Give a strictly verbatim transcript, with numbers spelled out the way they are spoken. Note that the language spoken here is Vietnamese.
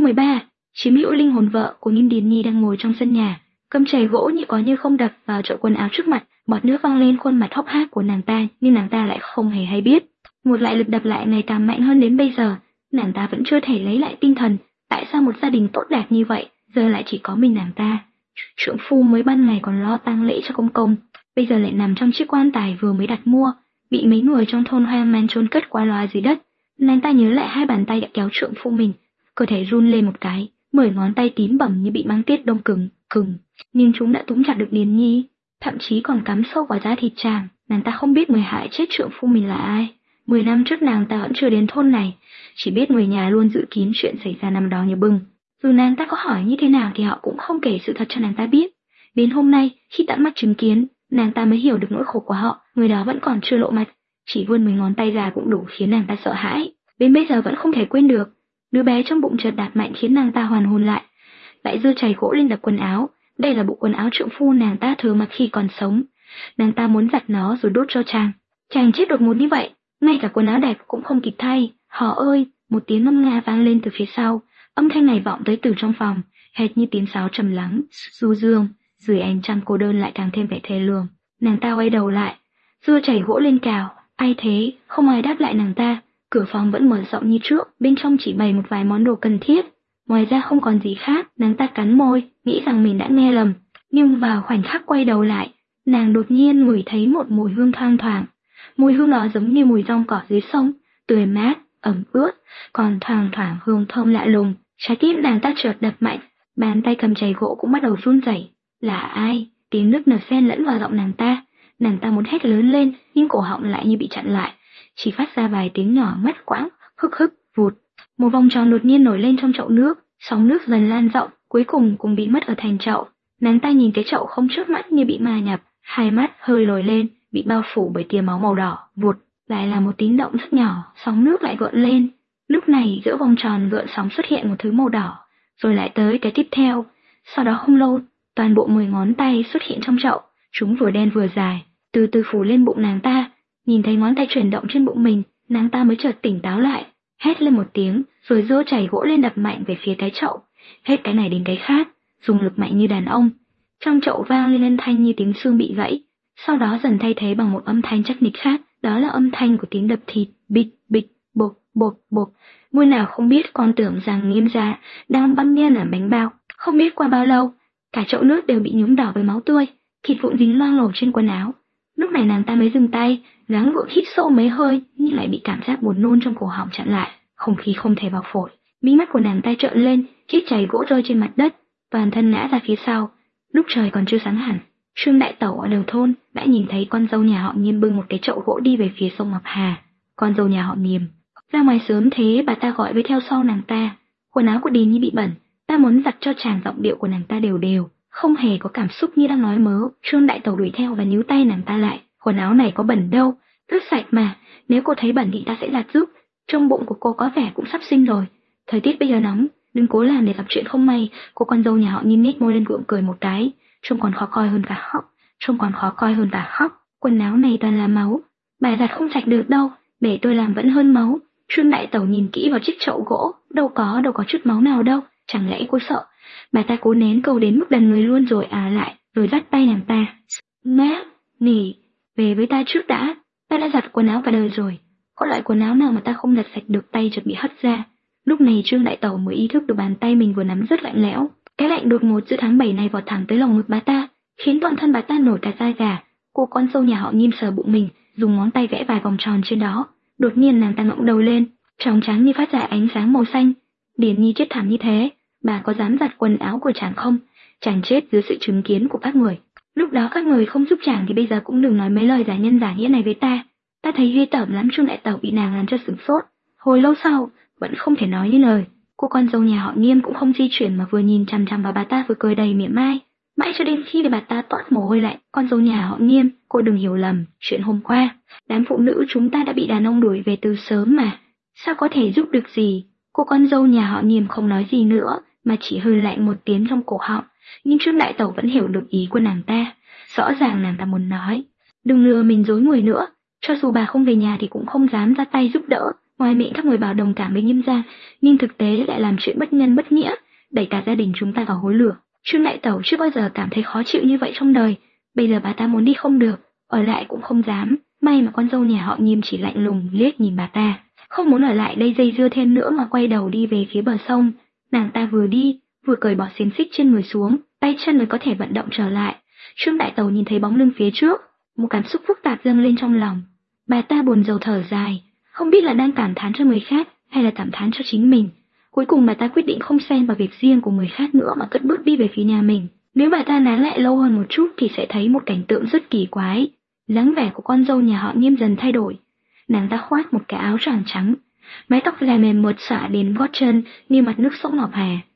Chương mười ba. Chiếm hữu linh hồn vợ của Nghiêm Điền Nhi đang ngồi trong sân nhà, cầm chày gỗ như có như không đập vào chậu quần áo trước mặt, bọt nước văng lên khuôn mặt hốc hác của nàng ta, nhưng nàng ta lại không hề hay biết. Một lại lực đập lại ngày càng mạnh hơn đến bây giờ, nàng ta vẫn chưa thể lấy lại tinh thần. Tại sao một gia đình tốt đẹp như vậy, giờ lại chỉ có mình nàng ta? Trượng phu mới ban ngày còn lo tang lễ cho công công, bây giờ lại nằm trong chiếc quan tài vừa mới đặt mua, bị mấy người trong thôn hoang man chôn cất qua loa dưới đất. Nàng ta nhớ lại hai bàn tay đã kéo trượng phu mình, cơ thể run lên một cái, mười ngón tay tím bầm như bị băng tiết đông cứng, cứng, nhưng chúng đã túm chặt được Điền Nhi, thậm chí còn cắm sâu vào da thịt chàng. Nàng ta không biết người hại chết trượng phu mình là ai. Mười năm trước nàng ta vẫn chưa đến thôn này, chỉ biết người nhà luôn giữ kín chuyện xảy ra năm đó như bưng. Dù nàng ta có hỏi như thế nào thì họ cũng không kể sự thật cho nàng ta biết. Đến hôm nay, khi tận mắt chứng kiến, nàng ta mới hiểu được nỗi khổ của họ. Người đó vẫn còn chưa lộ mặt, chỉ vươn mười ngón tay ra cũng đủ khiến nàng ta sợ hãi. Đến bây giờ vẫn không thể quên được. Đứa bé trong bụng chợt đạp mạnh khiến nàng ta hoàn hồn lại, lại giơ chày gỗ lên đập quần áo. Đây là bộ quần áo trượng phu nàng ta thường mặc khi còn sống. Nàng ta muốn giặt nó rồi đốt cho chàng. Chàng chết đột ngột như vậy, ngay cả quần áo đẹp cũng không kịp thay. Hò ơi! Một tiếng ngâm nga vang lên từ phía sau. Âm thanh này vọng tới từ trong phòng, hệt như tiếng sáo trầm lắng, du dương, dưới ánh trăng cô đơn lại càng thêm vẻ thê lương. Nàng ta quay đầu lại, giơ chày gỗ lên cào. Ai thế? Không ai đáp lại nàng ta. Cửa phòng vẫn mở rộng như trước, bên trong chỉ bày một vài món đồ cần thiết, ngoài ra không còn gì khác. Nàng ta cắn môi, nghĩ rằng mình đã nghe lầm, nhưng vào khoảnh khắc quay đầu lại, nàng đột nhiên ngửi thấy một mùi hương thoang thoảng. Mùi hương đó giống như mùi rong cỏ dưới sông, tươi mát, ẩm ướt, còn thoang thoảng hương thơm lạ lùng. Trái tim nàng ta chợt đập mạnh, bàn tay cầm chày gỗ cũng bắt đầu run rẩy. Là ai? Tiếng nức nở xen lẫn vào giọng nàng ta. Nàng ta muốn hét lớn lên, nhưng cổ họng lại như bị chặn lại, chỉ phát ra vài tiếng nhỏ ngắt quãng, hức hức, vụt. Một vòng tròn đột nhiên nổi lên trong chậu nước, sóng nước dần lan rộng, cuối cùng cũng biến mất ở thành chậu. Nàng ta nhìn cái chậu không chớp mắt như bị ma nhập, hai mắt hơi lồi lên, bị bao phủ bởi tia máu màu đỏ. Vụt, lại là một tiếng động rất nhỏ, sóng nước lại gợn lên. Lúc này giữa vòng tròn gợn sóng xuất hiện một thứ màu đỏ, rồi lại tới cái tiếp theo. Sau đó không lâu, toàn bộ mười ngón tay xuất hiện trong chậu, chúng vừa đen vừa dài, từ từ phủ lên bụng nàng ta. Nhìn thấy ngón tay chuyển động trên bụng mình, nàng ta mới chợt tỉnh táo lại, hét lên một tiếng, rồi giơ chày gỗ lên đập mạnh về phía cái chậu, hết cái này đến cái khác, dùng lực mạnh như đàn ông. Trong chậu vang lên âm thanh như tiếng xương bị gãy, sau đó dần thay thế bằng một âm thanh chắc nịch khác, đó là âm thanh của tiếng đập thịt, bịch bịch, bột bột bột. Môi nào không biết còn tưởng rằng Nghiêm gia đang băm nhiên ở bánh bao. Không biết qua bao lâu, cả chậu nước đều bị nhuốm đỏ với máu tươi, thịt vụn dính loang lổ trên quần áo. Lúc này nàng ta mới dừng tay, gắng gượng hít sâu mấy hơi, nhưng lại bị cảm giác buồn nôn trong cổ họng chặn lại, không khí không thể vào phổi. Mí mắt của nàng ta trợn lên, chiếc chày gỗ rơi trên mặt đất, toàn thân ngã ra phía sau. Lúc trời còn chưa sáng hẳn, Trương đại tẩu ở đầu thôn đã nhìn thấy con dâu nhà họ Nghiêm bưng một cái chậu gỗ đi về phía sông Ngọc Hà. Con dâu nhà họ Nghiêm ra ngoài sớm thế, bà ta gọi với theo sau nàng ta. Quần áo của Điền Nhi bị bẩn, ta muốn giặt cho chàng. Giọng điệu của nàng ta đều đều, không hề có cảm xúc như đang nói mớ. Trương đại tẩu đuổi theo và níu tay nàng ta lại. Quần áo này có bẩn đâu, rất sạch mà, nếu cô thấy bẩn thì ta sẽ giặt giúp. Trong bụng của cô có vẻ cũng sắp sinh rồi, thời tiết bây giờ nóng, đừng cố làm để gặp chuyện không may. Cô con dâu nhà họ Nghiêm nhếch môi lên gượng cười một cái, trông còn khó coi hơn cả khóc, trông còn khó coi hơn cả khóc. Quần áo này toàn là máu, bà giặt không sạch được đâu, để tôi làm vẫn hơn máu. Trương đại tẩu nhìn kỹ vào chiếc chậu gỗ, đâu có, đâu có chút máu nào đâu. Chẳng lẽ cô sợ? Bà ta cố nén câu đến mức đần người luôn rồi à lại, rồi dắt tay nàng ta. Má, nỉ, về với ta trước đã, ta đã giặt quần áo cả đời rồi, có loại quần áo nào mà ta không giặt sạch được? Tay chợt bị hất ra. Lúc này Trương đại tẩu mới ý thức được bàn tay mình vừa nắm rất lạnh lẽo. Cái lạnh đột ngột giữa tháng bảy này vọt thẳng tới lồng ngực bà ta, khiến toàn thân bà ta nổi cả da gà. Cô con dâu nhà họ Nghiêm sờ bụng mình, dùng ngón tay vẽ vài vòng tròn trên đó. Đột nhiên nàng ta ngẩng đầu lên, tròng trắng như phát ra ánh sáng màu xanh. Điền Nhi chết thảm như thế, bà có dám giặt quần áo của chàng không? Chàng chết dưới sự chứng kiến của các người. Lúc đó các người không giúp chàng thì bây giờ cũng đừng nói mấy lời giả nhân giả nghĩa này với ta. Ta thấy ghê tởm lắm. Trương đại tẩu bị nàng làm cho sửng sốt. Hồi lâu sau vẫn không thể nói như lời. Cô con dâu nhà họ Nghiêm cũng không di chuyển mà vừa nhìn chằm chằm vào bà ta vừa cười đầy mỉa mai, mãi cho đến khi bà ta toát mồ hôi lạnh. Con dâu nhà họ Nghiêm, cô đừng hiểu lầm, chuyện hôm qua đám phụ nữ chúng ta đã bị đàn ông đuổi về từ sớm mà, sao có thể giúp được gì? Cô con dâu nhà họ Nghiêm không nói gì nữa mà chỉ hơi lạnh một tiếng trong cổ họng, nhưng Trương đại tẩu vẫn hiểu được ý của nàng ta. Rõ ràng nàng ta muốn nói, đừng lừa mình dối người nữa, cho dù bà không về nhà thì cũng không dám ra tay giúp đỡ. ngoài miệng các người bảo đồng cảm với Nghiêm gia, nhưng thực tế lại làm chuyện bất nhân bất nghĩa, đẩy cả gia đình chúng ta vào hối lửa. Trương đại tẩu chưa bao giờ cảm thấy khó chịu như vậy trong đời, bây giờ bà ta muốn đi không được, ở lại cũng không dám. May mà con dâu nhà họ Nghiêm chỉ lạnh lùng liếc nhìn bà ta, không muốn ở lại đây dây dưa thêm nữa mà quay đầu đi về phía bờ sông. Nàng ta vừa đi, vừa cởi bỏ xiềng xích trên người xuống, tay chân mới có thể vận động trở lại. Trương đại tẩu nhìn thấy bóng lưng phía trước, một cảm xúc phức tạp dâng lên trong lòng. Bà ta buồn rầu thở dài, không biết là đang cảm thán cho người khác hay là cảm thán cho chính mình. Cuối cùng bà ta quyết định không xen vào việc riêng của người khác nữa mà cất bước đi về phía nhà mình. Nếu bà ta nán lại lâu hơn một chút thì sẽ thấy một cảnh tượng rất kỳ quái. Dáng vẻ của con dâu nhà họ Nghiêm dần thay đổi. Nàng ta khoác một cái áo choàng trắng, mái tóc dài mềm mượt xõa đến gót chân như mặt nước sông Ngọc Hà.